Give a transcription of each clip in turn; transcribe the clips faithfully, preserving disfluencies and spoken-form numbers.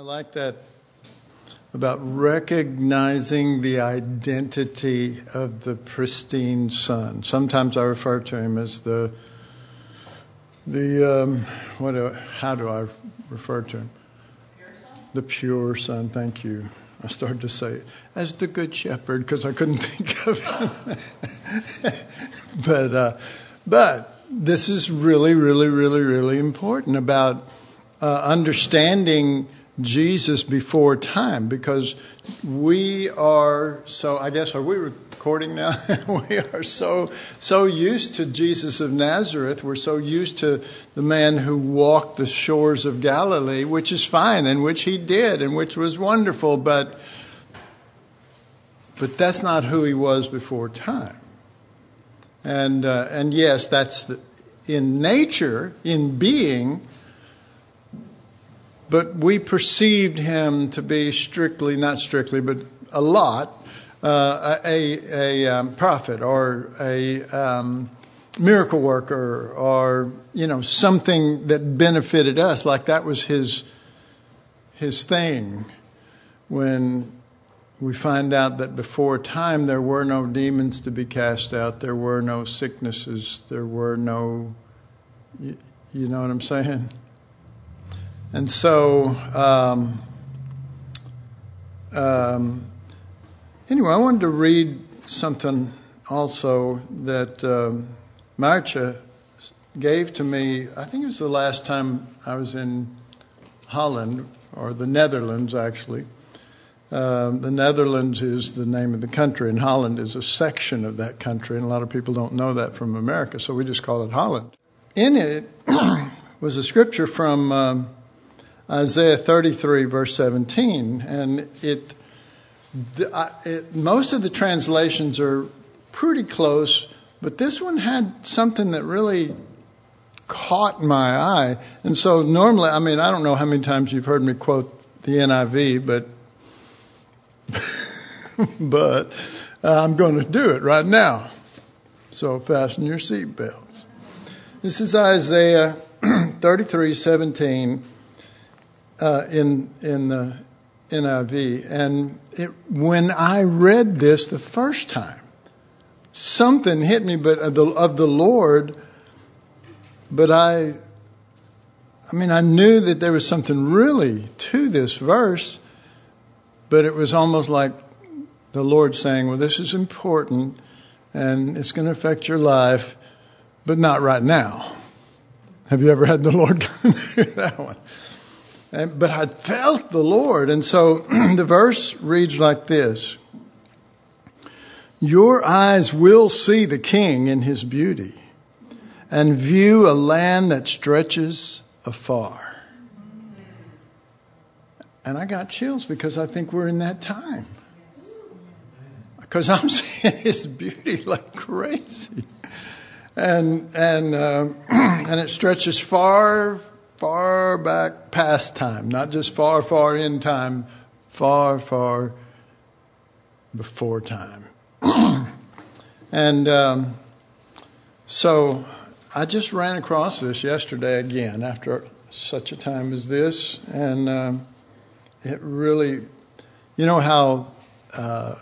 like that about recognizing the identity of the pristine Son. Sometimes I refer to him as the the um, what? Do, how do I refer to him? Pure Son? The pure Son. Thank you. I started to say it as the Good Shepherd because I couldn't think of it. but uh, but this is really, really, really, really important about uh, understanding Jesus before time, because we are so, I guess, are we recording now? We are so, so used to Jesus of Nazareth. We're so used to the man who walked the shores of Galilee, which is fine, and which he did, and which was wonderful, but, but that's not who he was before time. And, uh, and yes, that's the, in nature, in being, but we perceived him to be strictly, not strictly, but a lot, uh, a, a um, prophet or a um, miracle worker, or, you know, something that benefited us, like that was his his thing. When we find out that before time there were no demons to be cast out, there were no sicknesses, there were no, you, you know what I'm saying? And so, um, um, anyway, I wanted to read something also that um, Marcia gave to me. I think it was the last time I was in Holland, or the Netherlands, actually. Um, the Netherlands is the name of the country, and Holland is a section of that country, and a lot of people don't know that from America, so we just call it Holland. In it was a scripture from Um, Isaiah thirty-three, verse seventeen, and it, the, it, most of the translations are pretty close, but this one had something that really caught my eye. And so normally, I mean, I don't know how many times you've heard me quote the N I V, but but uh, I'm going to do it right now. So fasten your seatbelts. This is Isaiah thirty-three, seventeen. Uh, in in the N I V, and it, when I read this the first time, something hit me, but of the, of the Lord. But I, I mean, I knew that there was something really to this verse, but it was almost like the Lord saying, "Well, this is important, and it's going to affect your life, but not right now." Have you ever had the Lord do that one? And, but I felt the Lord. And so the verse reads like this: your eyes will see the King in his beauty, and view a land that stretches afar. And I got chills because I think we're in that time. Because I'm seeing his beauty like crazy. And, and, uh, and it stretches far, far back past time, not just far, far in time, far, far before time. and um, so I just ran across this yesterday again after such a time as this, and um, it really, you know how, uh,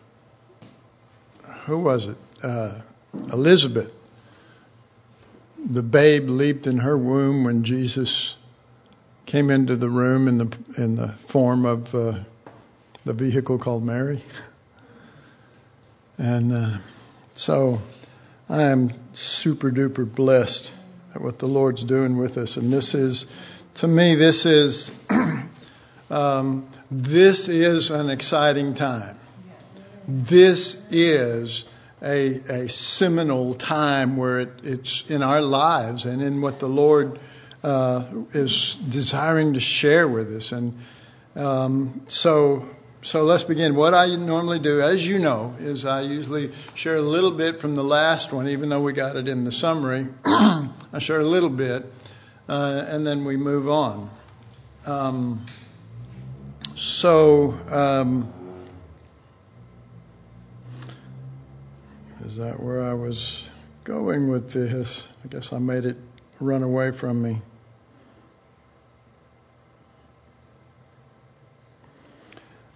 who was it? Uh, Elizabeth. The babe leaped in her womb when Jesus came into the room in the in the form of uh, the vehicle called Mary. And uh, so I am super duper blessed at what the Lord's doing with us. And this is, to me, this is um, this is an exciting time. This is A, a seminal time where it, it's in our lives and in what the Lord uh, is desiring to share with us. And um, so, so let's begin. What I normally do, as you know, is I usually share a little bit from the last one, even though we got it in the summary. I share a little bit, uh, and then we move on. Um, so. Um, Is that where I was going with this? I guess I made it run away from me.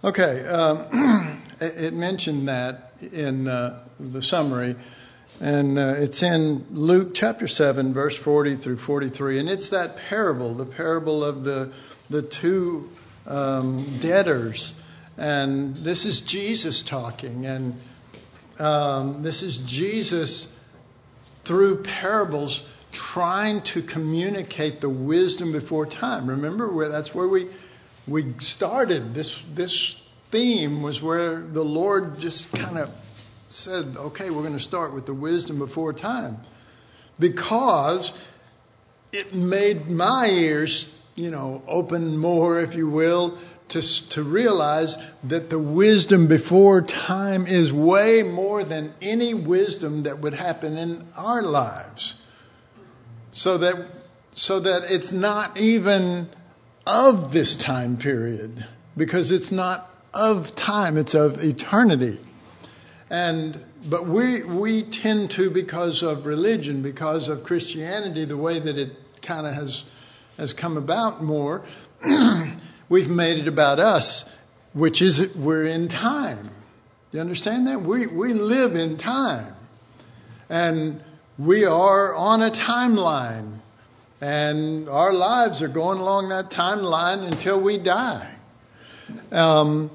Okay, um, it, it mentioned that in uh, the summary, and uh, it's in Luke chapter seven, verse forty through forty-three, and it's that parable, the parable of the the two um, debtors, and this is Jesus talking, and um, this is Jesus through parables trying to communicate the wisdom before time. Remember, where that's where we we started. This this theme was where the Lord just kind of said, okay, we're going to start with the wisdom before time, because it made my ears, you know, open more, if you will, to to realize that the wisdom before time is way more than any wisdom that would happen in our lives. So that so that it's not even of this time period, because it's not of time, it's of eternity. And but we we tend to, because of religion, because of Christianity, the way that it kind of has has come about more, we've made it about us, which is we're in time. You understand that? We we live in time, and we are on a timeline, and our lives are going along that timeline until we die. Um,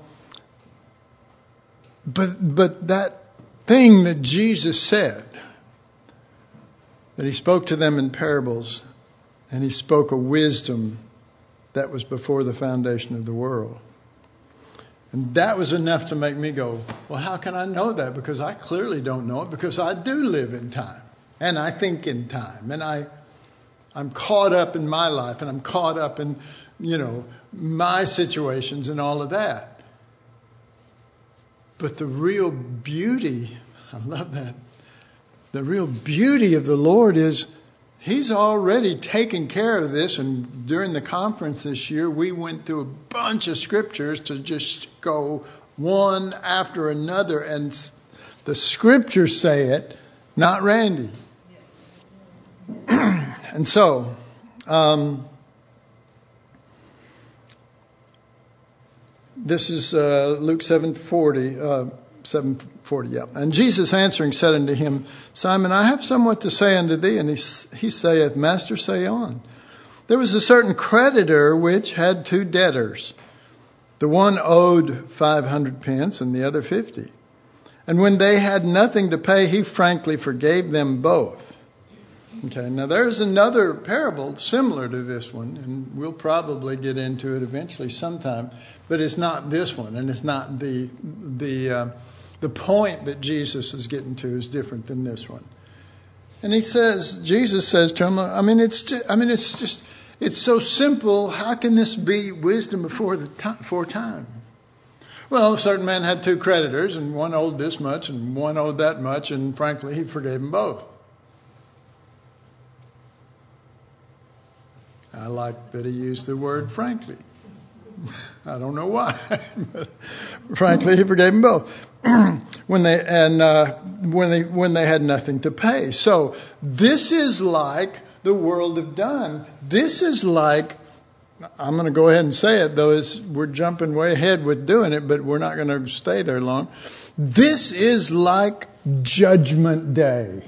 but but that thing that Jesus said, that he spoke to them in parables, and he spoke a wisdom that was before the foundation of the world. And that was enough to make me go, well, how can I know that? Because I clearly don't know it, because I do live in time. And I think in time, and I, I'm caught up in my life, and I'm caught up in, you know, my situations and all of that. But the real beauty, I love that, the real beauty of the Lord is He's already taken care of this. And during the conference this year, we went through a bunch of scriptures to just go one after another. And the scriptures say it, not Randy. And so, um, this is uh, Luke seven forty, uh, seven forty, yeah. And Jesus answering said unto him, Simon, I have somewhat to say unto thee. And he, he saith, Master, say on. There was a certain creditor which had two debtors. The one owed five hundred pence, and the other fifty. And when they had nothing to pay, he frankly forgave them both. Okay, now there's another parable similar to this one, and we'll probably get into it eventually sometime, but it's not this one, and it's not the the uh, the point that Jesus is getting to is different than this one. And he says, Jesus says to him, I mean, it's just, I mean, it's just, it's so simple. How can this be wisdom before the time, before time? Well, a certain man had two creditors, and one owed this much, and one owed that much, and frankly, he forgave them both. I like that he used the word frankly. I don't know why, but frankly, he forgave them both when they and uh, when they when they had nothing to pay. So this is like the world have done. This is like, I'm going to go ahead and say it, though it's, we're jumping way ahead with doing it, but we're not going to stay there long. This is like Judgment Day.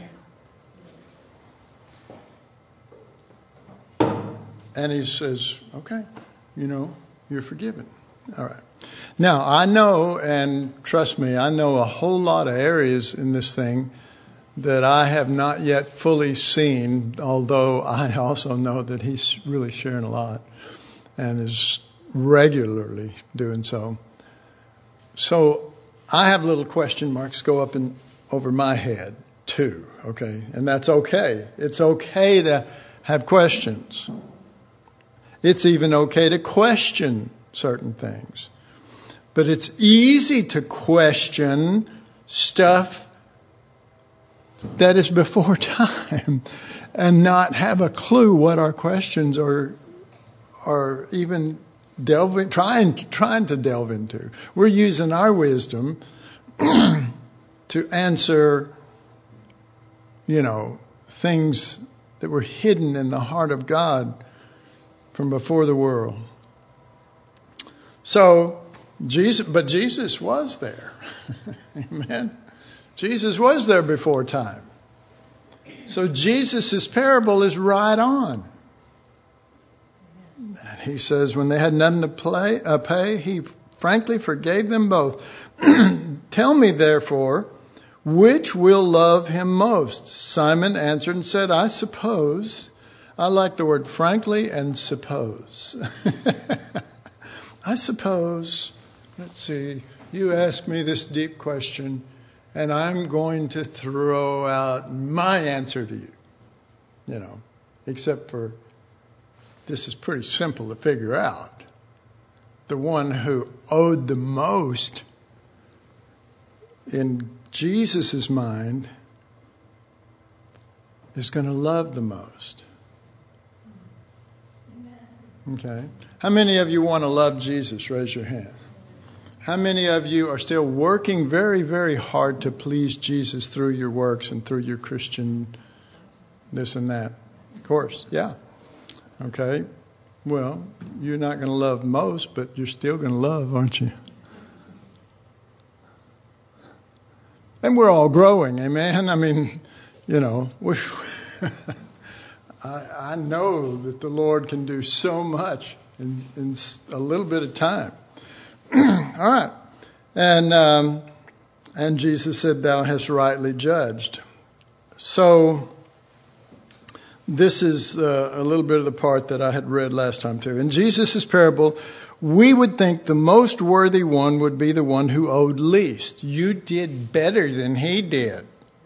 And he says, okay, you know, you're forgiven. All right. Now, I know, and trust me, I know a whole lot of areas in this thing that I have not yet fully seen, although I also know that he's really sharing a lot and is regularly doing so. So I have little question marks go up and over my head too, okay? And that's okay. It's okay to have questions. It's even okay to question certain things. But it's easy to question stuff that is before time and not have a clue what our questions are are even delving trying trying to delve into. We're using our wisdom to answer, you know, things that were hidden in the heart of God from before the world. So Jesus, but Jesus was there. Amen. Jesus was there before time. So Jesus' parable is right on. He says, when they had none to play, uh, pay, he frankly forgave them both. Tell me, therefore, which will love him most? Simon answered and said, I suppose, I like the word frankly and suppose. I suppose, let's see, you ask me this deep question, and I'm going to throw out my answer to you. You know, except for this is pretty simple to figure out. The one who owed the most in Jesus' mind is going to love the most. Okay. How many of you want to love Jesus? Raise your hand. How many of you are still working very, very hard to please Jesus through your works and through your Christian this and that? Of course, yeah. Okay. Well, you're not going to love most, but you're still going to love, aren't you? And we're all growing, amen? I mean, you know, we, I, I know that the Lord can do so much in, in a little bit of time. All right. And um, and Jesus said, thou hast rightly judged. So this is uh, a little bit of the part that I had read last time too. In Jesus' parable, we would think the most worthy one would be the one who owed least. You did better than he did.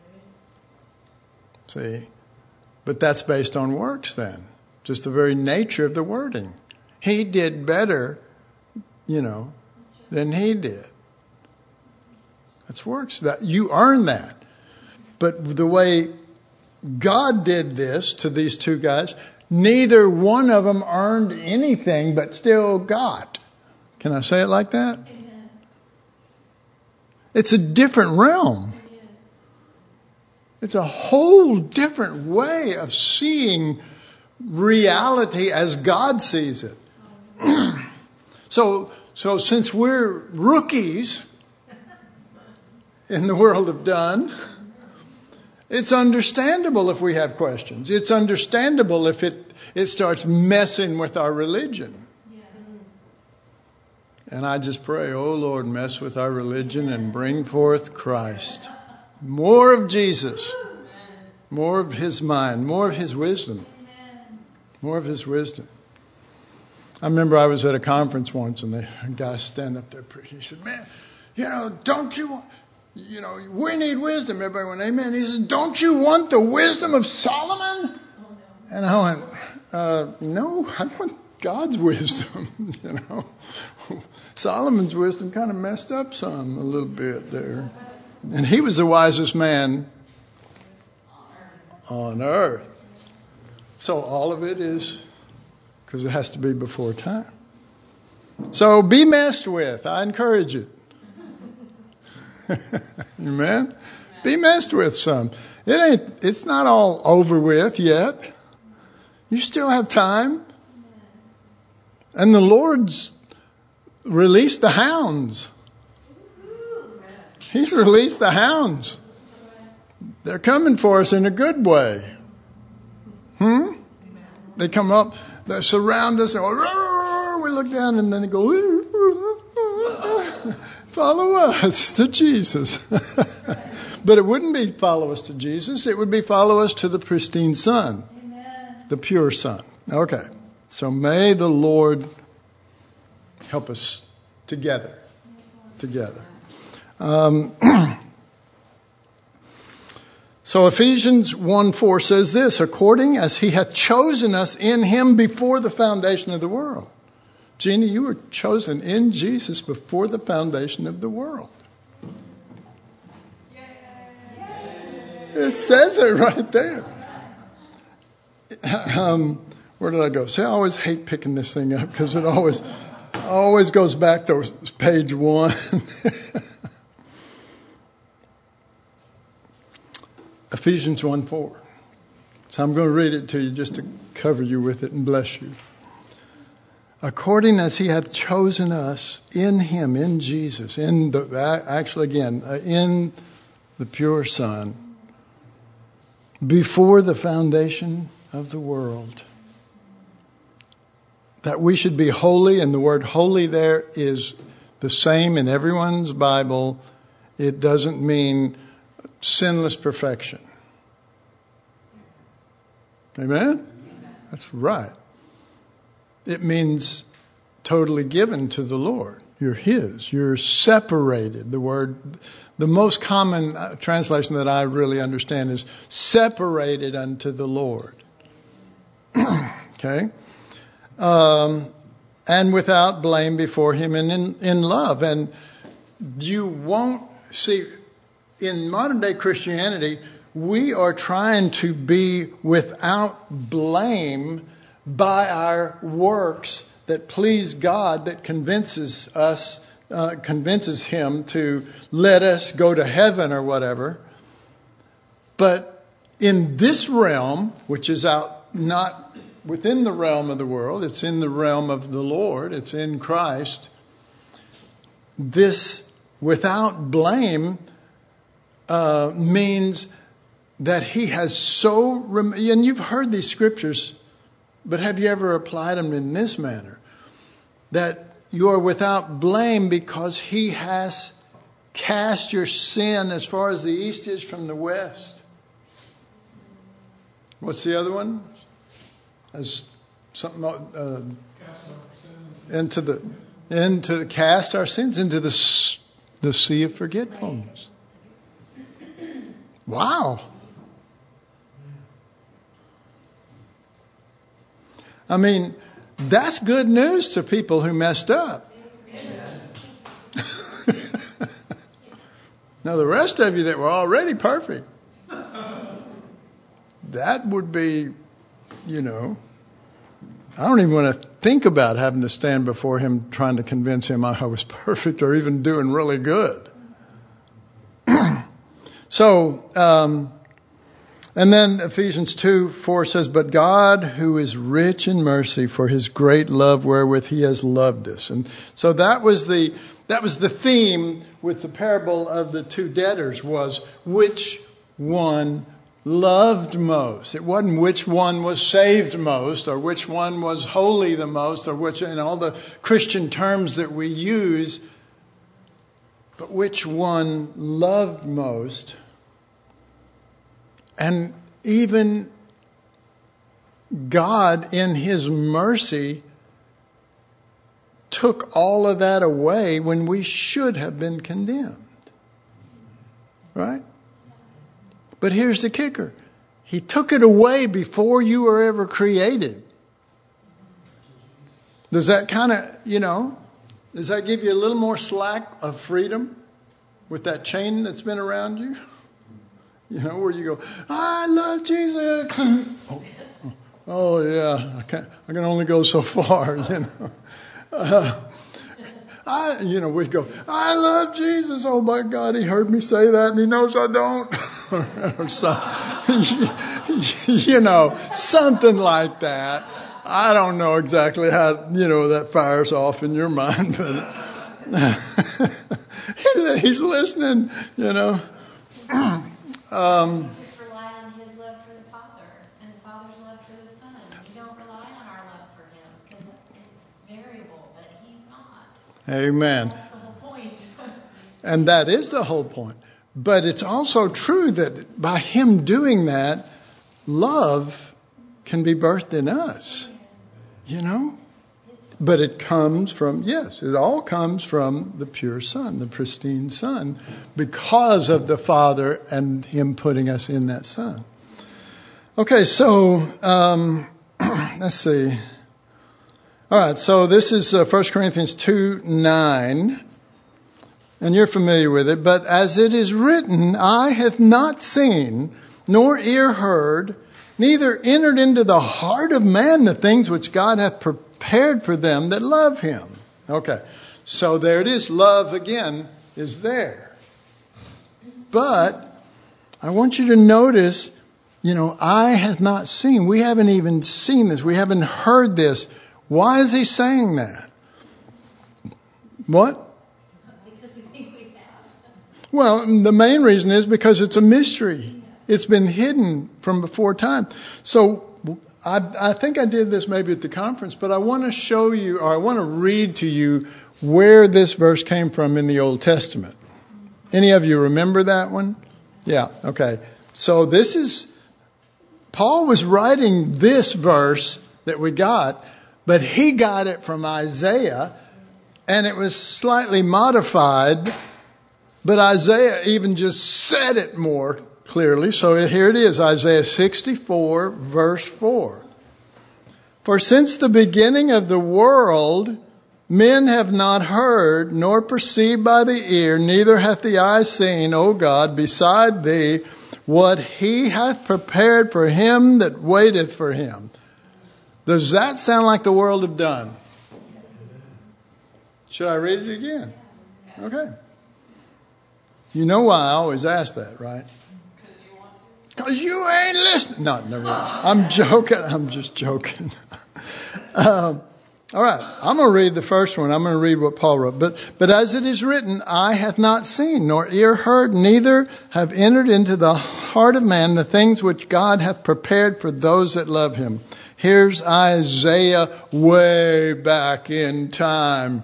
See? But that's based on works then. Just the very nature of the wording. He did better, you know, than he did. That's works. That you earn that. But the way God did this to these two guys, neither one of them earned anything but still got. Can I say it like that? Amen. It's a different realm. It is. It's a whole different way of seeing reality as God sees it. so, so since we're rookies in the world of done, it's understandable if we have questions. It's understandable if it, it starts messing with our religion. Yeah. And I just pray, oh Lord, mess with our religion and bring forth Christ. More of Jesus. More of his mind. More of his wisdom. More of his wisdom. I remember I was at a conference once and the guy stand up there preaching. He said, man, you know, don't you want... You know, we need wisdom. Everybody went, amen. He says, don't you want the wisdom of Solomon? Oh, no. And I went, uh, no, I want God's wisdom. You know, Solomon's wisdom kind of messed up some a little bit there. And he was the wisest man on earth. So all of it is because it has to be before time. So be messed with. I encourage it. Amen. Be messed with some. It ain't. It's not all over with yet. You still have time. And the Lord's released the hounds. He's released the hounds. They're coming for us in a good way. Hmm. They come up. They surround us. And we look down, and then they go. Follow us to Jesus. But it wouldn't be follow us to Jesus. It would be follow us to the pristine Son. Amen. The pure Son. Okay. So may the Lord help us together. Together. Um, so Ephesians one four says this, according as he hath chosen us in him before the foundation of the world. Jeannie, you were chosen in Jesus before the foundation of the world. It says it right there. Um, where did I go? See, I always hate picking this thing up because it always always goes back to page one. Ephesians one four. So I'm going to read it to you just to cover you with it and bless you. according as he hath chosen us in him, in Jesus, in the, actually again, in the pure Son, before the foundation of the world, that we should be holy. And the word holy there is the same in everyone's Bible. It doesn't mean sinless perfection. Amen? That's right. It means totally given to the Lord. You're His. You're separated. The word, the most common translation that I really understand is separated unto the Lord. Okay? Um, and without blame before Him and in, in love. And you won't see, in modern day Christianity, we are trying to be without blame by our works that please God, that convinces us, uh, convinces Him to let us go to heaven or whatever. But in this realm, which is out, not within the realm of the world, it's in the realm of the Lord, it's in Christ, this without blame uh, means that He has so, rem- and you've heard these scriptures, but have you ever applied them in this manner? That you are without blame because He has cast your sin as far as the east is from the west. What's the other one? As something uh, into the into the, cast our sins into the the sea of forgetfulness. Wow. I mean, that's good news to people who messed up. Now, the rest of you that were already perfect, that would be, you know, I don't even want to think about having to stand before Him trying to convince Him I was perfect or even doing really good. So, um, and then Ephesians two four says, but God, who is rich in mercy for His great love wherewith He has loved us. And so that was the that was the theme with the parable of the two debtors, was which one loved most. It wasn't which one was saved most or which one was holy the most or which, in all the Christian terms that we use, but which one loved most. And even God, in His mercy, took all of that away when we should have been condemned. Right? But here's the kicker. He took it away before you were ever created. Does that kind of, you know, does that give you a little more slack of freedom with that chain that's been around you? You know, where you go, I love Jesus. oh, oh, yeah, I can I can only go so far. You know, uh, I, you know, we go, I love Jesus. Oh my God, He heard me say that, and He knows I don't. or some, you know, something like that. I don't know exactly how, you know, that fires off in your mind, but He's listening. You know. Um, just rely on His love for the Father and the Father's love for the Son. We don't rely on our love for Him because it's variable, but He's not. Amen. That's the whole point. And that is the whole point. But it's also true that by Him doing that, love can be birthed in us. You know? But it comes from, yes, it all comes from the pure Son, the pristine Son, because of the Father and Him putting us in that Son. Okay, so um, let's see. All right, so this is uh, First Corinthians two nine, and you're familiar with it. But as it is written, eye hath not seen, nor ear heard, neither entered into the heart of man the things which God hath prepared for them that love Him. Okay, so there it is. Love, again, is there. But I want you to notice, you know, eye has not seen. We haven't even seen this. We haven't heard this. Why is he saying that? What? Because we think we have. Well, the main reason is because it's a mystery. It's been hidden from before time. So I, I think I did this maybe at the conference, but I want to show you, or I want to read to you where this verse came from in the Old Testament. Any of you remember that one? Yeah, okay. So this is, Paul was writing this verse that we got, but he got it from Isaiah, and it was slightly modified, but Isaiah even just said it more clearly. So here it is, Isaiah sixty-four, verse four. For since the beginning of the world, men have not heard, nor perceived by the ear, neither hath the eye seen, O God, beside thee, what he hath prepared for him that waiteth for him. Does that sound like the world have done? Should I read it again? Okay. You know why I always ask that, right? Because you want to. Because you ain't listening. No, never. I'm joking. I'm just joking. um, all right. I'm going to read the first one. I'm going to read what Paul wrote. But, but as it is written, eye hath not seen, nor ear heard, neither have entered into the heart of man the things which God hath prepared for those that love him. Here's Isaiah way back in time.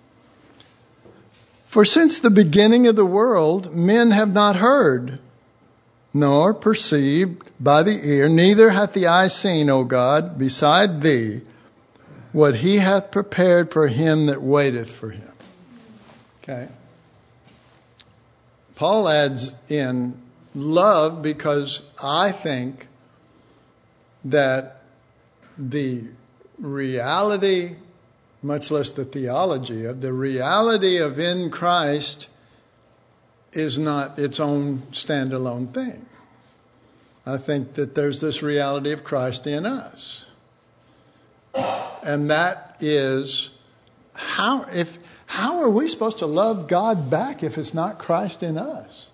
For since the beginning of the world, men have not heard, nor perceived by the ear, neither hath the eye seen, O God, beside thee, what he hath prepared for him that waiteth for him. Okay. Paul adds in love because I think that the reality, much less the theology of the reality of in Christ, is not its own standalone thing. I think that there's this reality of Christ in us. And that is how if how are we supposed to love God back if it's not Christ in us?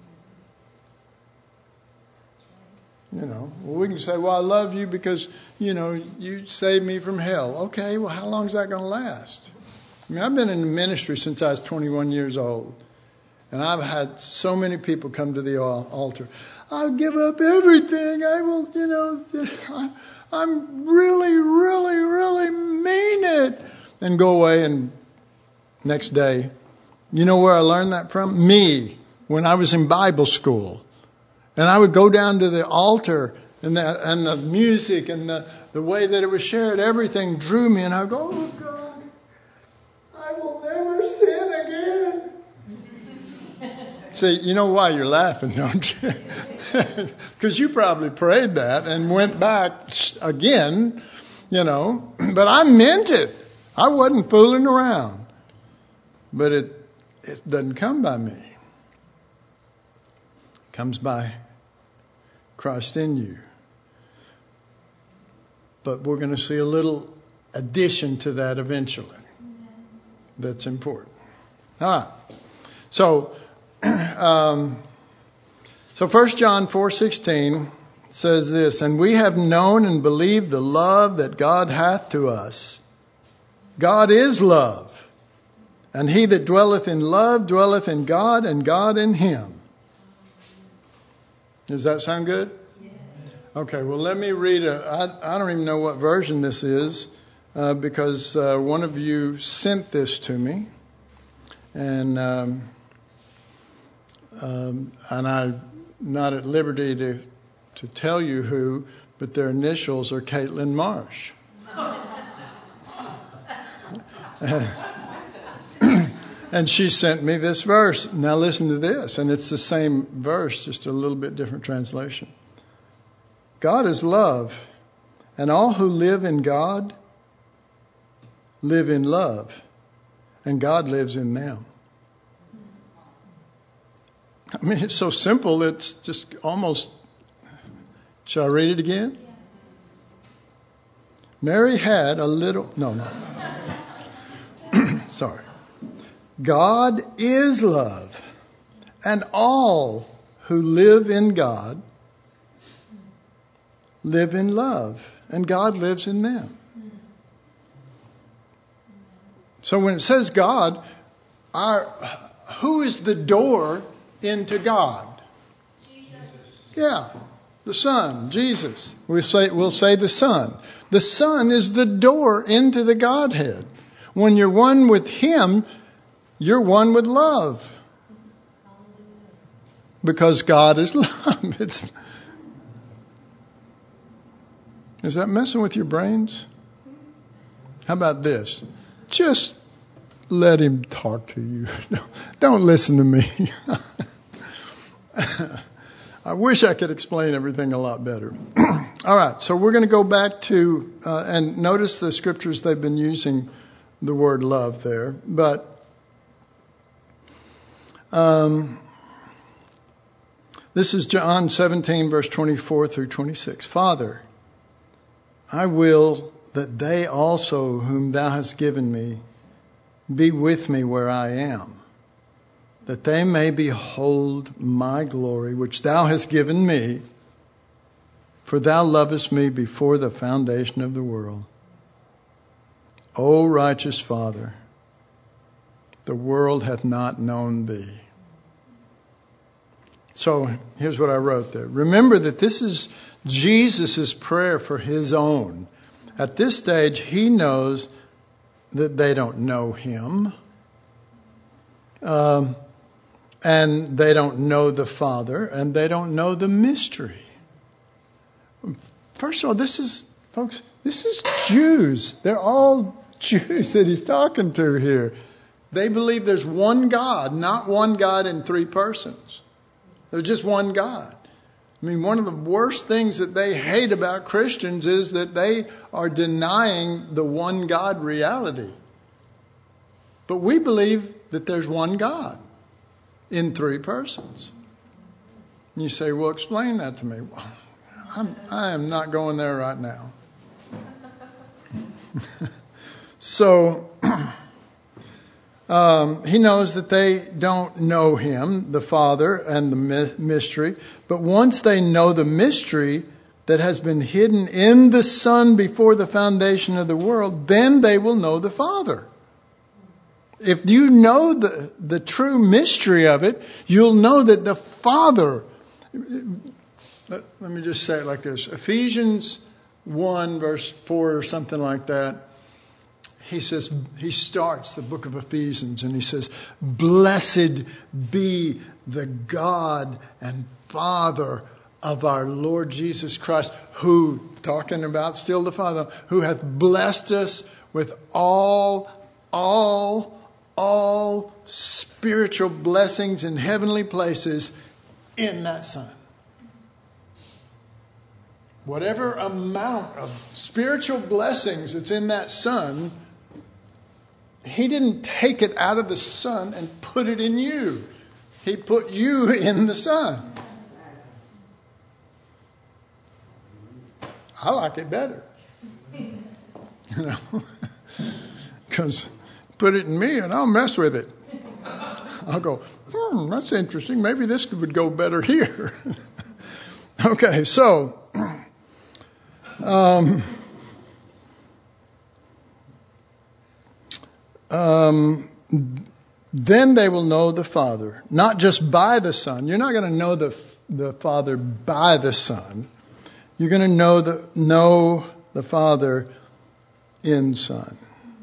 You know, well, we can say, well, I love you because, you know, you saved me from hell. Okay, well, how long is that going to last? I mean, I've been in ministry since I was twenty-one years old. And I've had so many people come to the altar. I'll give up everything. I will, you know, I, I'm really, really, really mean it. And go away and next day. You know where I learned that from? Me, when I was in Bible school. And I would go down to the altar and the, and the music and the, the way that it was shared, everything drew me. And I would go, oh God, I will never sin again. See, you know why you're laughing, don't you? Because you probably prayed that and went back again, you know. But I meant it. I wasn't fooling around. But it it doesn't come by me. It comes by Christ in you. But we're going to see a little addition to that eventually. That's important. All right. So, um, so First John four sixteen says this, and we have known and believed the love that God hath to us. God is love. And he that dwelleth in love dwelleth in God, and God in him. Does that sound good? Yes. Okay, well, let me read a, I, I don't even know what version this is, uh, because uh, one of you sent this to me. And um, um, and I'm not at liberty to, to tell you who, but their initials are Caitlin Marsh. And she sent me this verse. Now listen to this. And it's the same verse, just a little bit different translation. God is love, and all who live in God live in love, and God lives in them. I mean, it's so simple, it's just almost... Shall I read it again? Mary had a little... No, no. Sorry. God is love, and all who live in God live in love, and God lives in them. So when it says God, our, who is the door into God? Jesus. Yeah, the Son, Jesus. We say, we'll say the Son. The Son is the door into the Godhead. When you're one with Him, you're one with love. Because God is love. It's, is that messing with your brains? How about this? Just let Him talk to you. Don't listen to me. I wish I could explain everything a lot better. All right, so we're going to go back to, uh, and notice the scriptures they've been using the word love there. But um, this is John seventeen, verse twenty-four through twenty-six. Father, I will that they also whom thou hast given me be with me where I am, that they may behold my glory, which thou hast given me, for thou lovest me before the foundation of the world. O righteous Father, the world hath not known thee. So here's what I wrote there. Remember that this is Jesus' prayer for His own. At this stage, He knows that they don't know Him. Um, and they don't know the Father, and they don't know the mystery. First of all, this is, folks, this is Jews. They're all Jews that He's talking to here. They believe there's one God, not one God in three persons. There's just one God. I mean, one of the worst things that they hate about Christians is that they are denying the one God reality. But we believe that there's one God in three persons. And you say, well, explain that to me. Well, I'm, I am not going there right now. So, um, He knows that they don't know Him, the Father, and the my- mystery. But once they know the mystery that has been hidden in the Son before the foundation of the world, then they will know the Father. If you know the, the true mystery of it, you'll know that the Father... Let, let me just say it like this. Ephesians one, verse four or something like that. He says, he starts the book of Ephesians and he says, blessed be the God and Father of our Lord Jesus Christ, who, talking about still the Father, who hath blessed us with all, all, all spiritual blessings in heavenly places in that Son. Whatever amount of spiritual blessings that's in that Son, He didn't take it out of the Son and put it in you. He put you in the Son. I like it better. You know, because put it in me and I'll mess with it. I'll go, hmm, that's interesting. Maybe this would go better here. Okay, so... Um, um, then they will know the Father, not just by the Son. You're not going to know the the Father by the Son. You're going to know the know the Father in Son.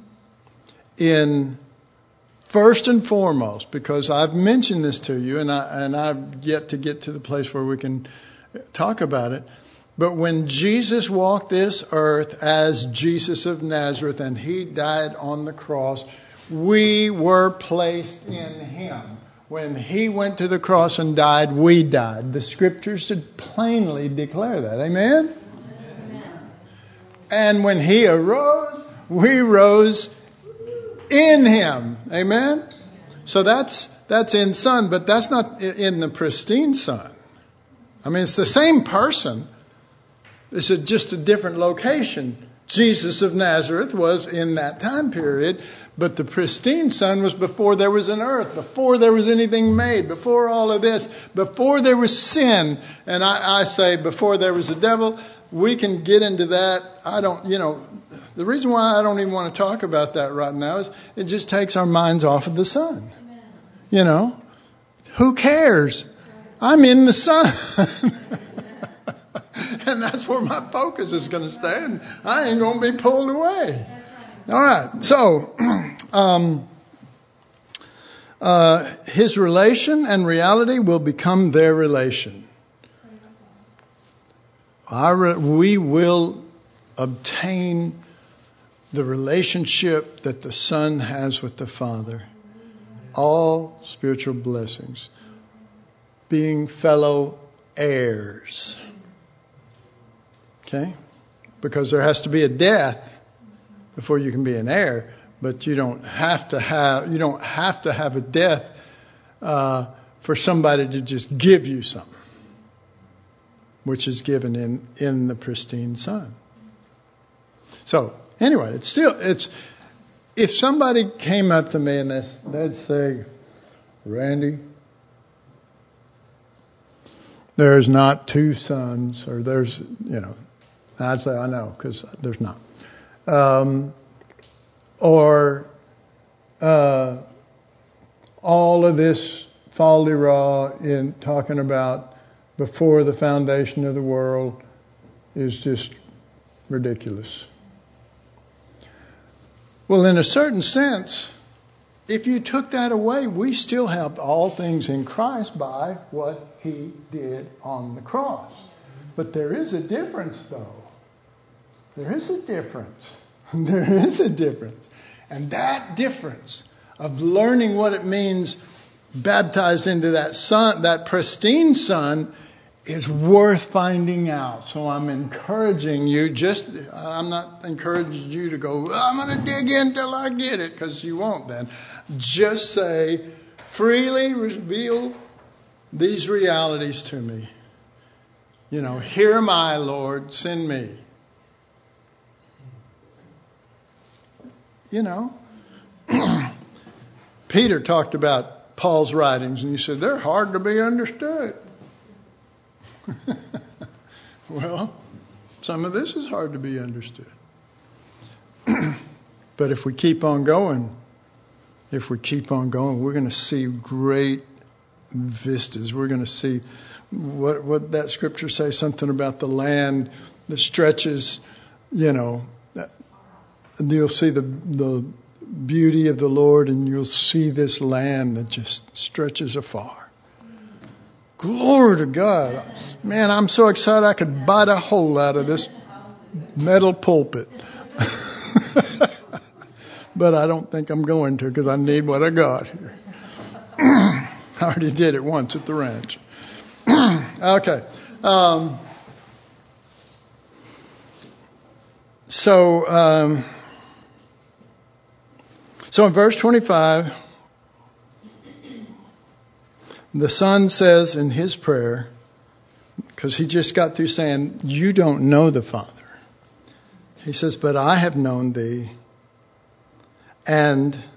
In first and foremost, because I've mentioned this to you, and I and I've yet to get to the place where we can talk about it. But when Jesus walked this earth as Jesus of Nazareth and He died on the cross, we were placed in Him. When He went to the cross and died, we died. The Scriptures should plainly declare that. Amen? Amen. And when He arose, we rose in Him. Amen? So that's that's in Son, but that's not in the pristine Son. I mean, it's the same person. It's a, just a different location. Jesus of Nazareth was in that time period, but the pristine Son was before there was an earth, before there was anything made, before all of this, before there was sin. And I, I say before there was a devil, we can get into that. I don't, you know, the reason why I don't even want to talk about that right now is it just takes our minds off of the Son. You know, who cares? I'm in the Son. And that's where my focus is going to stay, and I ain't going to be pulled away. All right. So, um, uh, his relation and reality will become their relation. Our, we will obtain the relationship that the Son has with the Father. All spiritual blessings. Being fellow heirs. Okay? Because there has to be a death before you can be an heir, but you don't have to have you don't have to have a death uh, for somebody to just give you something, which is given in, in the pristine Son. So anyway, it's still it's if somebody came up to me and they, they'd say, Randy, there's not two sons, or there's, you know, I'd say, I know, because there's not. Um, or uh, all of this fal-de-rah in talking about before the foundation of the world is just ridiculous. Well, in a certain sense, if you took that away, we still have all things in Christ by what he did on the cross. But there is a difference, though. There is a difference. There is a difference. And that difference of learning what it means baptized into that Son, that pristine Son, is worth finding out. So I'm encouraging you, just, I'm not encouraging you to go, I'm going to dig in till I get it, because you won't then. Just say, freely reveal these realities to me. You know, here am I, Lord, send me. You know, Peter talked about Paul's writings, and he said, they're hard to be understood. Well, some of this is hard to be understood. But if we keep on going, if we keep on going, we're going to see great vistas. We're going to see what what that scripture says, something about the land that stretches, you know, and you'll see the the beauty of the Lord, and you'll see this land that just stretches afar. Glory to God. Man, I'm so excited I could bite a hole out of this metal pulpit. But I don't think I'm going to, because I need what I got here. I already did it once at the ranch. Okay. Um, so, um, so in verse twenty-five, the Son says in his prayer, because he just got through saying, you don't know the Father. He says, but I have known thee. And,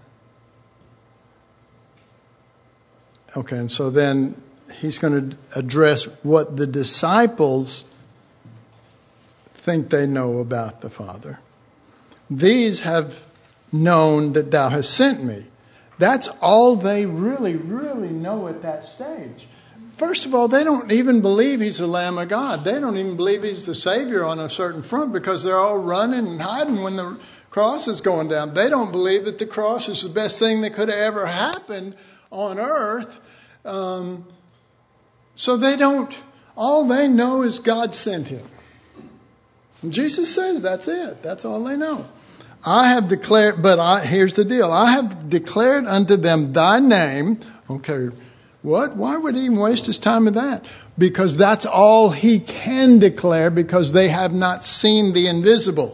okay, and so then he's going to address what the disciples think they know about the Father. These have known that thou hast sent me. That's all they really, really know at that stage. First of all, they don't even believe he's the Lamb of God. They don't even believe he's the Savior on a certain front, because they're all running and hiding when the cross is going down. They don't believe that the cross is the best thing that could have ever happened on earth. Um, so they don't, all they know is God sent him. And Jesus says that's it. That's all they know. I have declared, but I, here's the deal. I have declared unto them thy name. Okay, what? Why would he even waste his time with that? Because that's all he can declare, because they have not seen the invisible.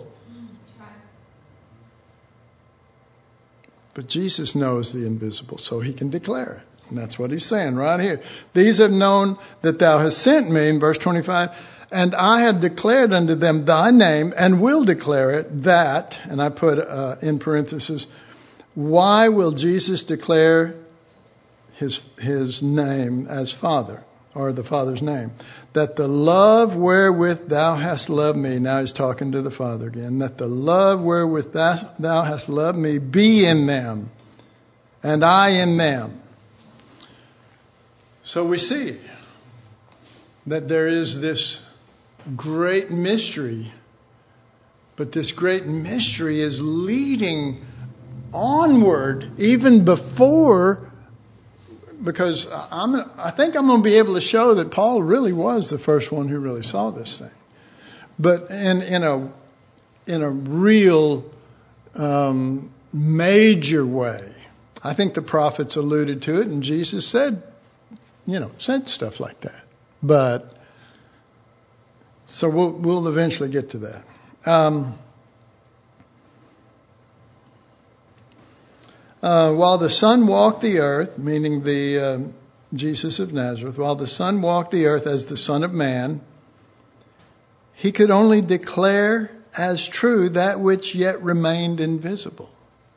But Jesus knows the invisible, so he can declare it. And that's what he's saying right here. These have known that thou hast sent me, in verse twenty-five, and I have declared unto them thy name, and will declare it, that, and I put uh, in parentheses, why will Jesus declare his his name as Father? or the Father's name, that the love wherewith thou hast loved me, now he's talking to the Father again, that the love wherewith thou, thou hast loved me be in them, and I in them. So we see that there is this great mystery, but this great mystery is leading onward even before, because I'm, I think I'm going to be able to show that Paul really was the first one who really saw this thing, but in in a in a real um, major way. I think the prophets alluded to it, and Jesus said, you know, said stuff like that. But so we'll we'll eventually get to that. Um, Uh, while the Son walked the earth, meaning the uh, Jesus of Nazareth, while the Son walked the earth as the Son of Man, he could only declare as true that which yet remained invisible.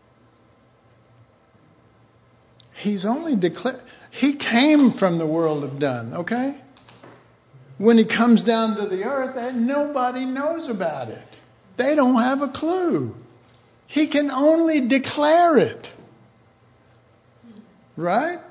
He's only declared. He came from the world of done, okay? When he comes down to the earth, and nobody knows about it. They don't have a clue. He can only declare it. Right?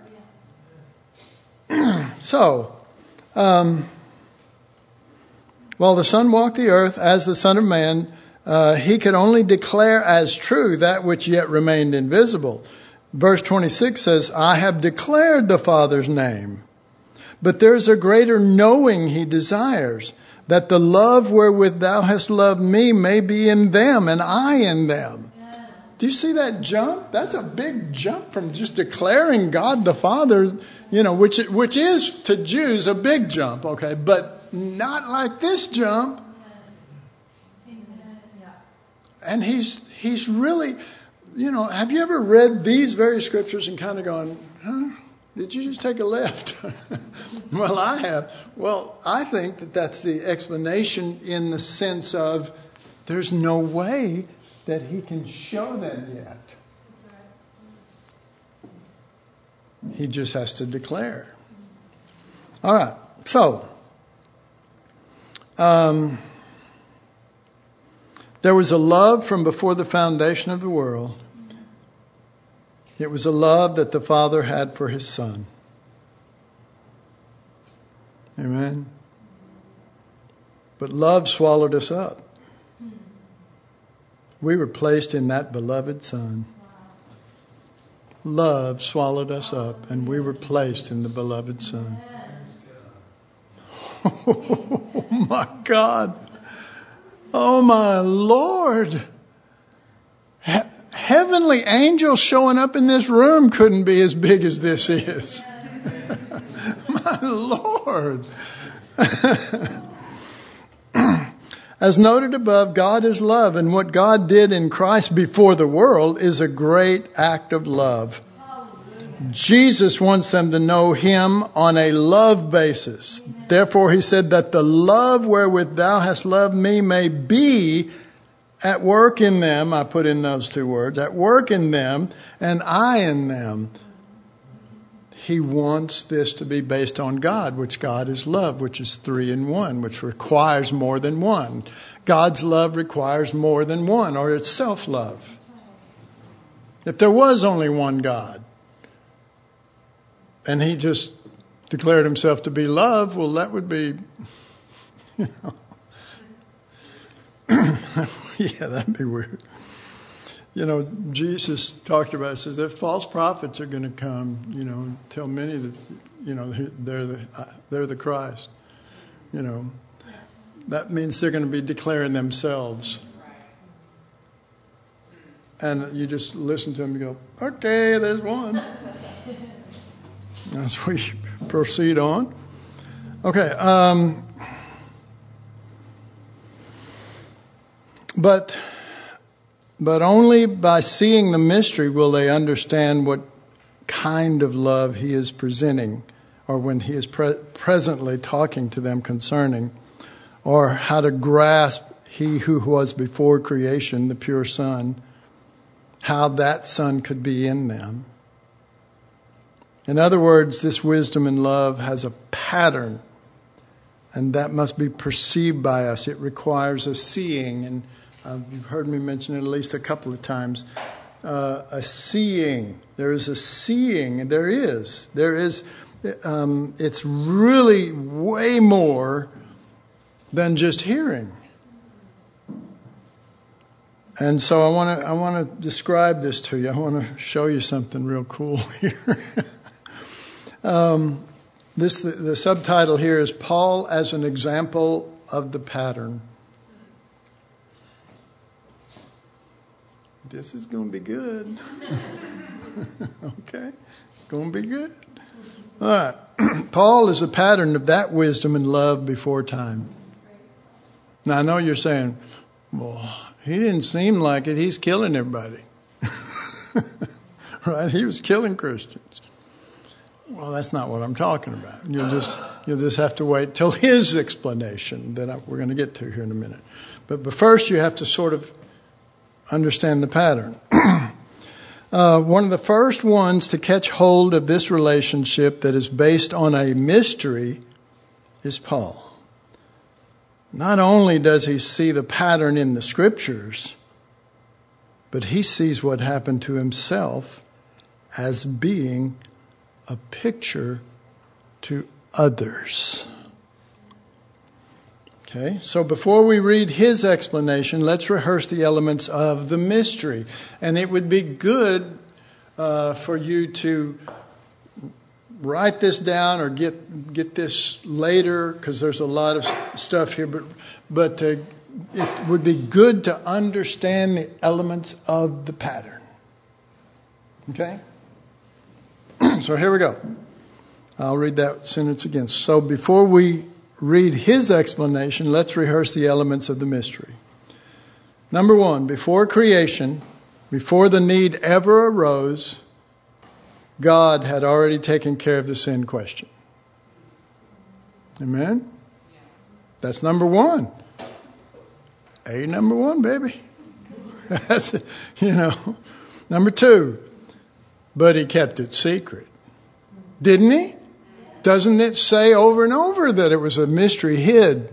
So, um, while the Son walked the earth as the Son of Man, uh, he could only declare as true that which yet remained invisible. Verse twenty-six says, I have declared the Father's name, but there's a greater knowing he desires, that the love wherewith thou hast loved me may be in them and I in them. Do you see that jump? That's a big jump from just declaring God the Father, you know, which which is to Jews a big jump, okay, but not like this jump. And he's he's really, you know, have you ever read these very scriptures and kind of gone, huh? Did you just take a left? Well, I have. Well, I think that that's the explanation in the sense of there's no way that he can show them yet. He just has to declare. All right. So, um, there was a love from before the foundation of the world. It was a love that the Father had for his Son. Amen. But love swallowed us up. We were placed in that beloved Son. Love swallowed us up, and we were placed in the beloved Son. Oh, my God. Oh, my Lord. He- heavenly angels showing up in this room couldn't be as big as this is. My Lord. As noted above, God is love, and what God did in Christ before the world is a great act of love. Jesus wants them to know him on a love basis. Therefore, he said that the love wherewith thou hast loved me may be at work in them. I put in those two words, at work in them, and I in them. He wants this to be based on God, which God is love, which is three in one, which requires more than one. God's love requires more than one, or it's self-love. If there was only one God, and he just declared himself to be love, well, that would be, you know, yeah, that'd be weird. You know, Jesus talked about it, says that false prophets are going to come, you know, and tell many that, you know, they're the, they're the Christ. You know, that means they're going to be declaring themselves. And you just listen to them and go, okay, there's one. As we proceed on. Okay. Um, but... But only by seeing the mystery will they understand what kind of love he is presenting, or when he is pre- presently talking to them concerning, or how to grasp he who was before creation, the pure Son, how that Son could be in them. In other words, this wisdom and love has a pattern, and that must be perceived by us. It requires a seeing, and uh, you've heard me mention it at least a couple of times. Uh, a seeing. There is a seeing, and there is. There is. Um, it's really way more than just hearing. And so I want to I want to describe this to you. I want to show you something real cool here. um, this the, the subtitle here is Paul as an example of the pattern. This is going to be good. Okay, it's going to be good. All right. Paul is a pattern of that wisdom and love before time. Now I know you're saying, well, he didn't seem like it. He's killing everybody. Right? He was killing Christians. Well, that's not what I'm talking about. You'll just you'll just have to wait till his explanation that I, we're going to get to here in a minute. But, but first you have to sort of understand the pattern. uh, one of the first ones to catch hold of this relationship that is based on a mystery is Paul. Not only does he see the pattern in the scriptures, but he sees what happened to himself as being a picture to others. Okay, so before we read his explanation, let's rehearse the elements of the mystery. And it would be good uh, for you to write this down or get get this later, because there's a lot of stuff here. But but uh, it would be good to understand the elements of the pattern. Okay? So here we go. I'll read that sentence again. So before we read his explanation, let's rehearse the elements of the mystery. Number one, before creation, before the need ever arose, God had already taken care of the sin question. Amen? That's number one. A number one, baby. That's, you know. Number two, but he kept it secret. Didn't he? Doesn't it say over and over that it was a mystery hid?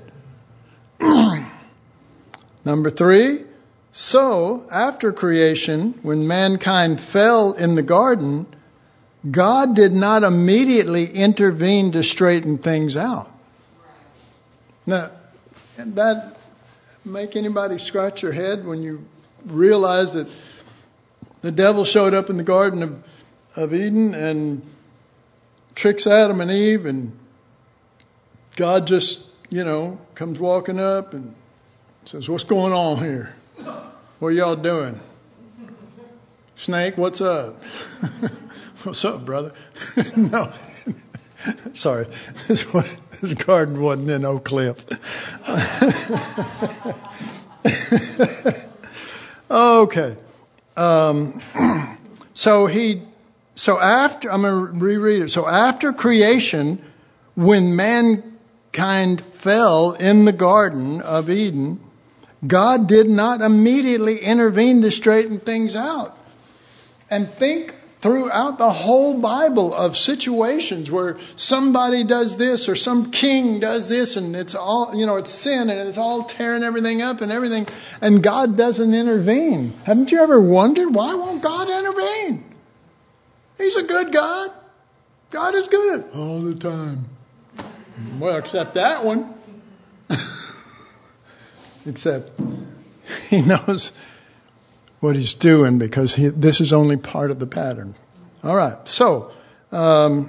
Number three, so after creation, when mankind fell in the garden, God did not immediately intervene to straighten things out. Now, that make anybody scratch their head when you realize that the devil showed up in the Garden of, of Eden and tricks Adam and Eve, and God just, you know, comes walking up and says, "What's going on here? What are y'all doing? Snake, what's up?" "What's up, brother?" No. Sorry. This, was, this garden wasn't in Oak Cliff. Okay. Um, so he, so after, I'm going to reread it. So after creation, when mankind fell in the Garden of Eden, God did not immediately intervene to straighten things out. And think throughout the whole Bible of situations where somebody does this or some king does this, and it's all, you know, it's sin and it's all tearing everything up and everything, and God doesn't intervene. Haven't you ever wondered, why won't God intervene? He's a good God. God is good all the time. Well, except that one. Except he knows what he's doing, because he, this is only part of the pattern. All right. So, um,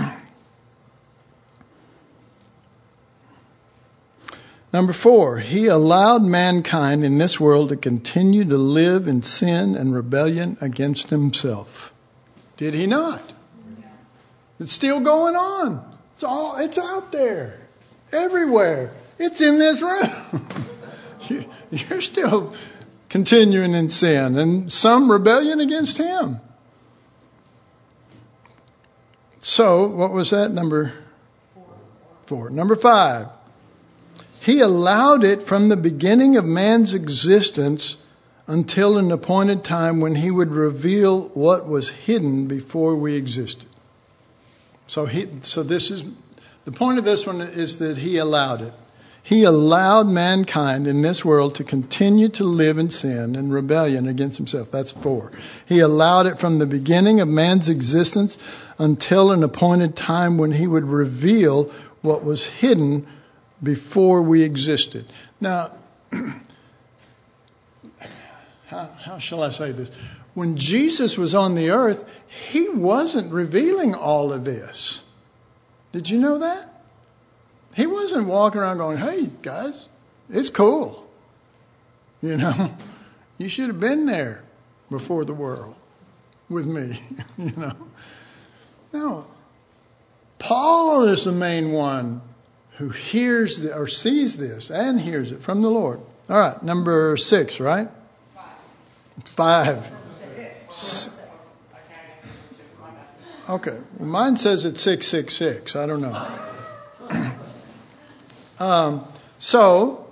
number four, he allowed mankind in this world to continue to live in sin and rebellion against himself. Did he not? It's still going on. It's all, it's out there, everywhere. It's in this room. You're still continuing in sin, and some rebellion against him. So, what was that? Number four. Number five. He allowed it from the beginning of man's existence until an appointed time when he would reveal what was hidden before we existed. So he, so this is, the point of this one is that he allowed it. He allowed mankind in this world to continue to live in sin and rebellion against himself. That's four. He allowed it from the beginning of man's existence until an appointed time when he would reveal what was hidden before we existed. Now, how, how shall I say this? When Jesus was on the earth, he wasn't revealing all of this. Did you know that? He wasn't walking around going, hey, guys, it's cool. You know, you should have been there before the world with me, you know. No. Paul is the main one who hears the, or sees this and hears it from the Lord. All right, number six, right? Five. Five. Okay. Well, mine says it's six six six. I don't know. Um, so,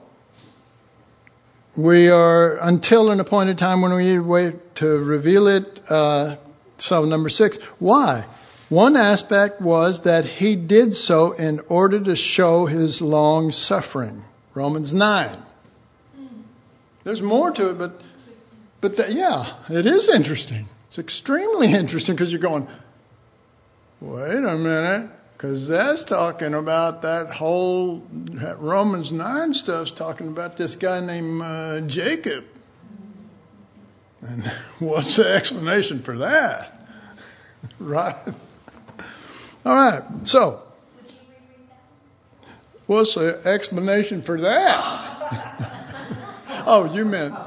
we are, until an appointed time when we wait to reveal it. Uh, so, number six, why? One aspect was that he did so in order to show his long suffering. Romans nine. There's more to it, but, but the, yeah, it is interesting. It's extremely interesting because you're going, wait a minute. Because that's talking about that whole that Romans nine stuff's talking about this guy named uh, Jacob. And what's the explanation for that? Right? All right. So, what's the explanation for that? Oh, you meant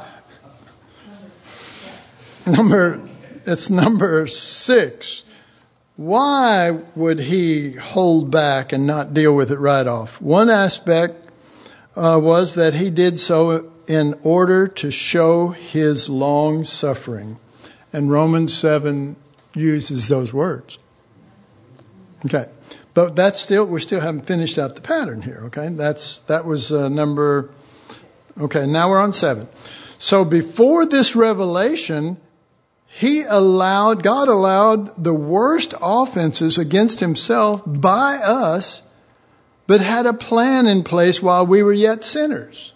number, it's number six. Why would he hold back and not deal with it right off? One aspect uh, was that he did so in order to show his long suffering. And Romans seven uses those words. Okay. But that's still, we still haven't finished out the pattern here. Okay. That's, that was uh, number, okay. Now we're on seven. So before this revelation, He allowed, God allowed the worst offenses against himself by us, but had a plan in place while we were yet sinners.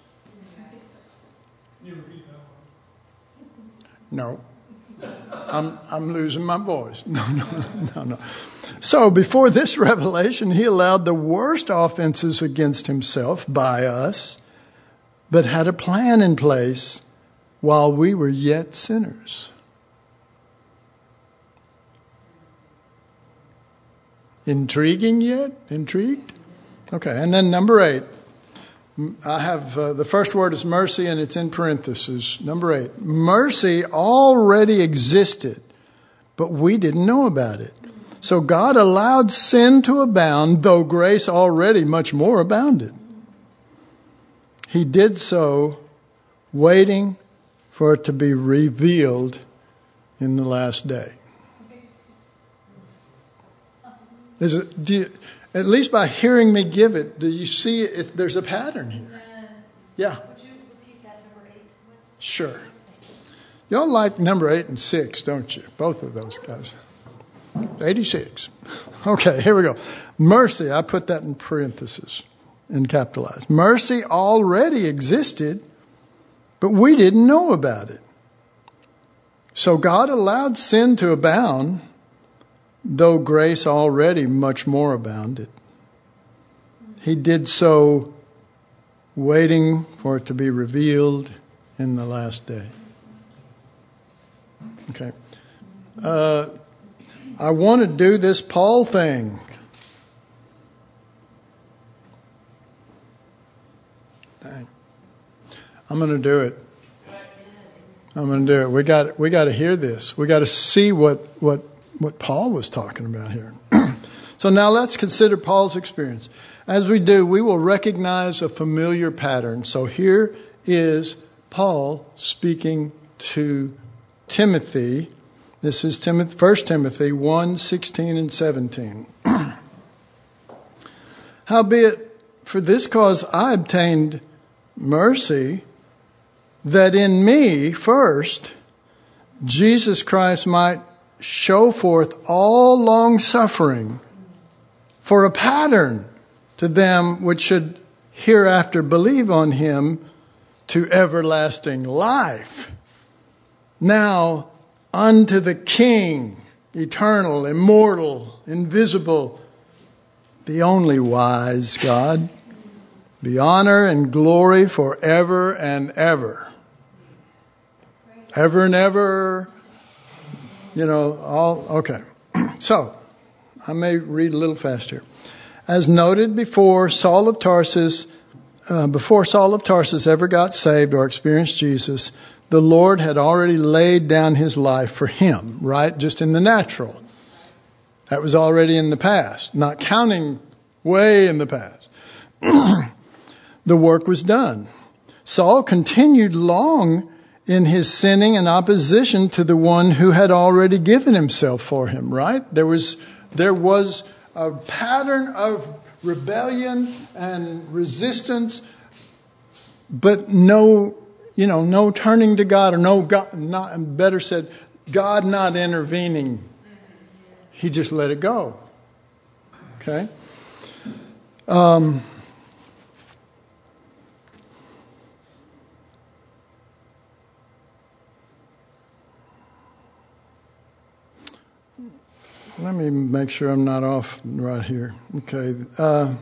No. I'm, I'm losing my voice. No, no, no, no. So before this revelation, he allowed the worst offenses against himself by us, but had a plan in place while we were yet sinners. Intriguing yet? Intrigued? Okay, and then number eight. I have, uh, the first word is mercy and it's in parentheses. Number eight. Mercy already existed, but we didn't know about it. So God allowed sin to abound, though grace already much more abounded. He did so waiting for it to be revealed in the last day. Is it, do you, at least by hearing me give it, do you see if there's a pattern here? Yeah. Would you repeat that number eight? Sure. Y'all like number eight and six, don't you? Both of those guys. eighty-six. Okay, here we go. Mercy, I put that in parentheses and capitalized. Mercy already existed, but we didn't know about it. So God allowed sin to abound, though grace already much more abounded. He did so waiting for it to be revealed in the last day. Okay. Uh, I want to do this Paul thing. Dang. I'm going to do it. I'm going to do it. We got we got to hear this. We got to see what what what Paul was talking about here. So now let's consider Paul's experience. As we do, we will recognize a familiar pattern. So here is Paul speaking to Timothy. This is Timothy, First Timothy one, sixteen and seventeen. Howbeit, for this cause I obtained mercy, that in me first Jesus Christ might show forth all long suffering for a pattern to them which should hereafter believe on him to everlasting life. Now unto the King, eternal, immortal, invisible, the only wise God, be honor and glory forever and ever. Ever and ever, you know, all, okay. So, I may read a little faster. As noted before, Saul of Tarsus, uh, before Saul of Tarsus ever got saved or experienced Jesus, the Lord had already laid down his life for him, right? Just in the natural. That was already in the past, not counting way in the past. The work was done. Saul continued long in his sinning and opposition to the one who had already given himself for him, right? There was, there was a pattern of rebellion and resistance, but no, you know, no turning to God, or no God, not, better said, God not intervening. He just let it go. Okay? Um, let me make sure I'm not off right here. Okay. Uh,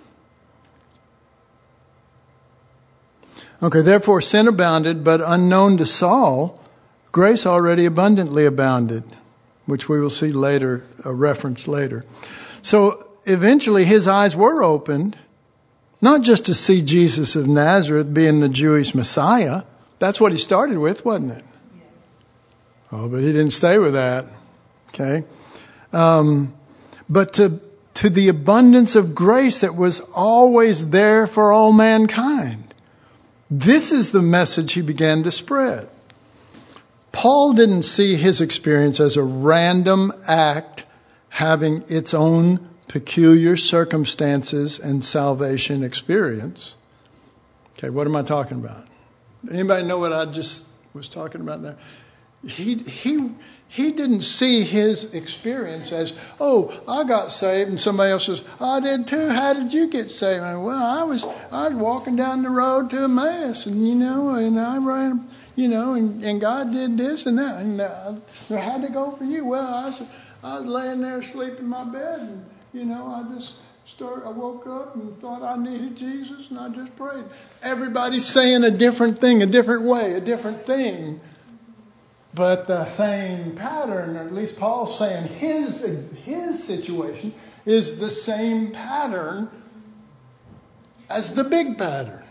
okay, therefore sin abounded, but unknown to Saul, grace already abundantly abounded, which we will see later, a reference later. So eventually his eyes were opened, not just to see Jesus of Nazareth being the Jewish Messiah. That's what he started with, wasn't it? Yes. Oh, but he didn't stay with that. Okay. Um, but to, to the abundance of grace that was always there for all mankind. This is the message he began to spread. Paul didn't see his experience as a random act having its own peculiar circumstances and salvation experience. Okay, what am I talking about? Anybody know what I just was talking about there? He he he didn't see his experience as, oh, I got saved, and somebody else says, I did too. How did you get saved? I, well, I was I was walking down the road to Emmaus, and you know, and I ran, you know, and, and God did this and that, and uh, how'd it go for you? Well, I was I was laying there asleep in my bed, and you know, I just start. I woke up and thought I needed Jesus, and I just prayed. Everybody's saying a different thing, a different way, a different thing. But the same pattern, or at least Paul's saying his his situation is the same pattern as the big pattern.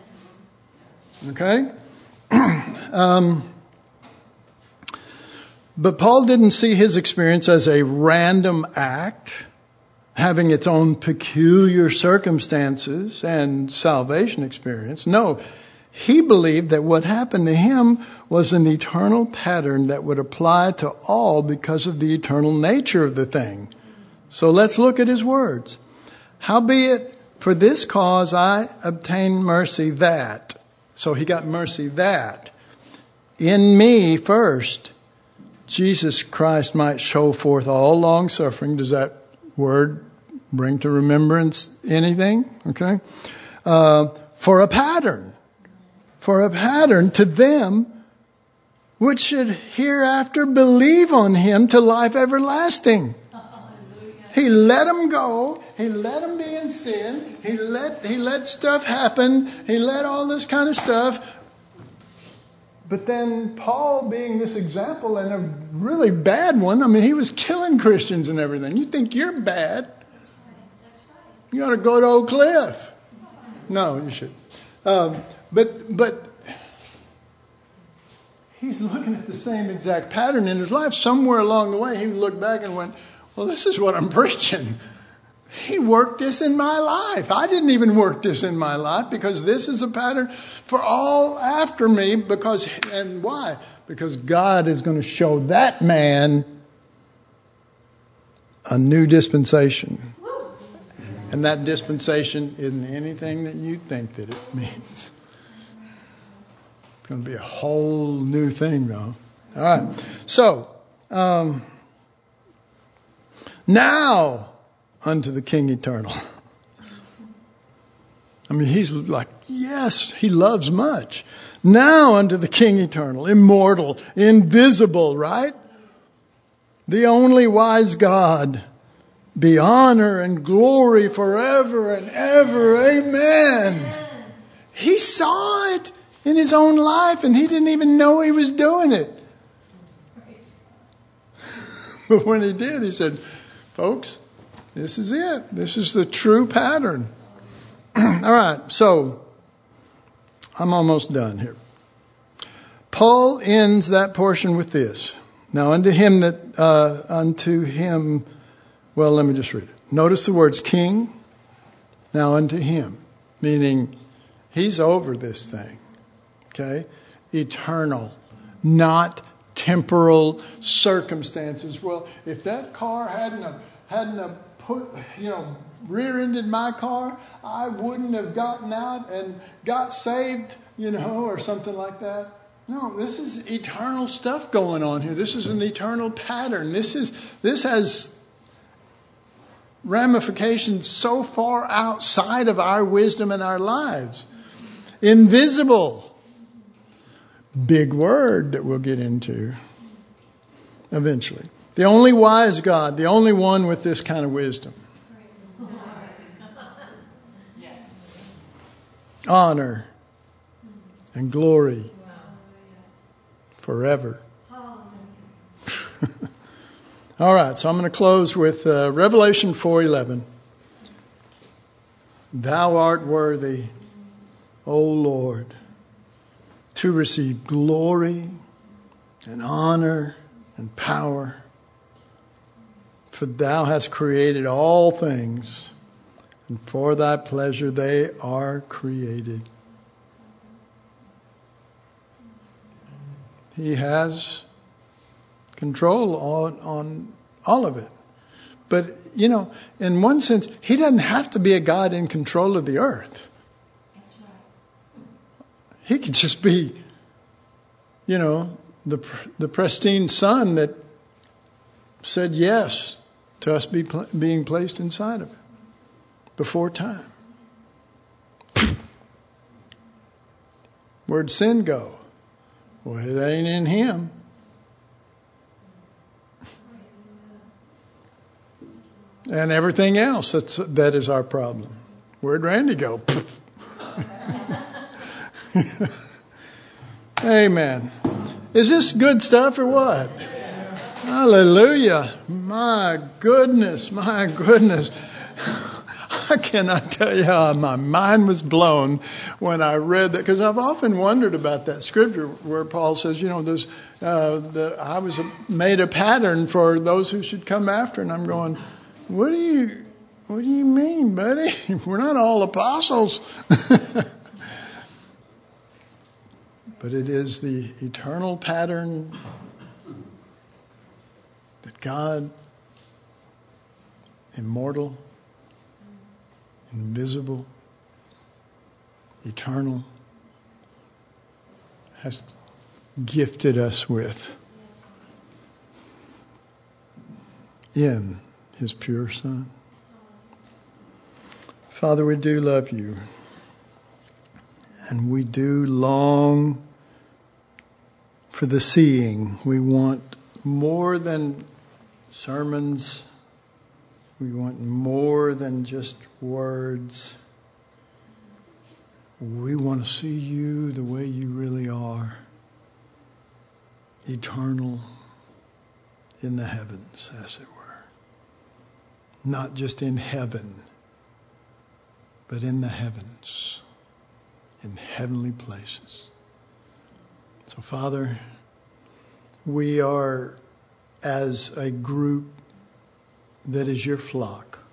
Okay? um, but Paul didn't see his experience as a random act, having its own peculiar circumstances and salvation experience. No. He believed that what happened to him was an eternal pattern that would apply to all because of the eternal nature of the thing. So let's look at his words. Howbeit, for this cause I obtained mercy that. So he got mercy that. In me first, Jesus Christ might show forth all long suffering. Does that word bring to remembrance anything? Okay. Uh, for a pattern. For a pattern to them which should hereafter believe on him to life everlasting. He let them go. He let them be in sin. He let, he let stuff happen. He let all this kind of stuff. But then Paul, being this example, and a really bad one, I mean, he was killing Christians and everything. You think you're bad? That's right. That's right. You ought to go to Oak Cliff. No, you should. Um, But but he's looking at the same exact pattern in his life. Somewhere along the way, he looked back and went, well, this is what I'm preaching. He worked this in my life. I didn't even work this in my life because this is a pattern for all after me. Because and why? Because God is going to show that man a new dispensation. And that dispensation isn't anything that you think that it means. It's going to be a whole new thing, though. All right. So, um, now unto the King eternal. I mean, he's like, yes, he loves much. Now unto the King eternal, immortal, invisible, right? The only wise God, be honor and glory forever and ever. Amen. He saw it in his own life and he didn't even know he was doing it. But when he did, he said, folks, this is it. This is the true pattern. All right, so I'm almost done here. Paul ends that portion with this. Now unto him that, uh, unto him, well, let me just read it. Notice the words king. Now unto him, meaning he's over this thing. Okay? Eternal, not temporal circumstances. Well, if that car hadn't have, hadn't have put, you know, rear-ended my car, I wouldn't have gotten out and got saved, you know, or something like that. No, this is eternal stuff going on here. This is an eternal pattern. This is this has ramifications so far outside of our wisdom and our lives. Invisible. Big word that we'll get into eventually. The only wise God, the only one with this kind of wisdom. Yes. Honor and glory forever. All right, so I'm going to close with uh, Revelation four eleven. Thou art worthy, O Lord, to receive glory and honor and power. For thou hast created all things, and for thy pleasure they are created. He has control on, on all of it. But, you know, in one sense, he doesn't have to be a God in control of the earth. That's right. He could just be, you know, the the pristine son that said yes to us be pl- being placed inside of him before time. Where'd sin go? Well, it ain't in him. And everything else, that's, that is our problem. Where'd Randy go? Amen. Is this good stuff or what? Hallelujah. My goodness, my goodness. I cannot tell you how my mind was blown when I read that, because I've often wondered about that scripture where Paul says, you know, there's, uh, that I was a, made a pattern for those who should come after. And I'm going, what do you, what do you mean, buddy? We're not all apostles. But it is the eternal pattern that God, immortal, invisible, eternal, has gifted us with in his pure Son. Father, we do love you, and we do long for the seeing. We want more than sermons. We want more than just words. We want to see you the way you really are. Eternal in the heavens, as it were. Not just in heaven, but in the heavens, in heavenly places. So, Father, we are, as a group that is your flock,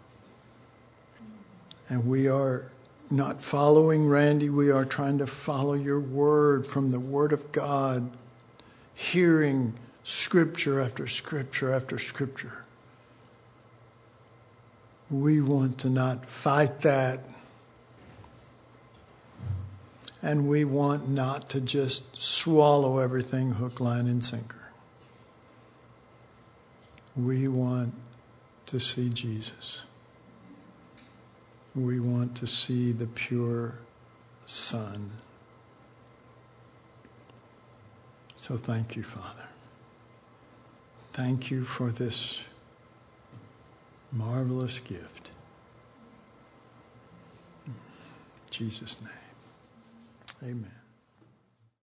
and we are not following Randy, we are trying to follow your word from the Word of God, hearing scripture after scripture after scripture. We want to not fight that. And we want not to just swallow everything hook, line, and sinker. We want to see Jesus. We want to see the pure Son. So thank you, Father. Thank you for this marvelous gift. In Jesus' name. Amen.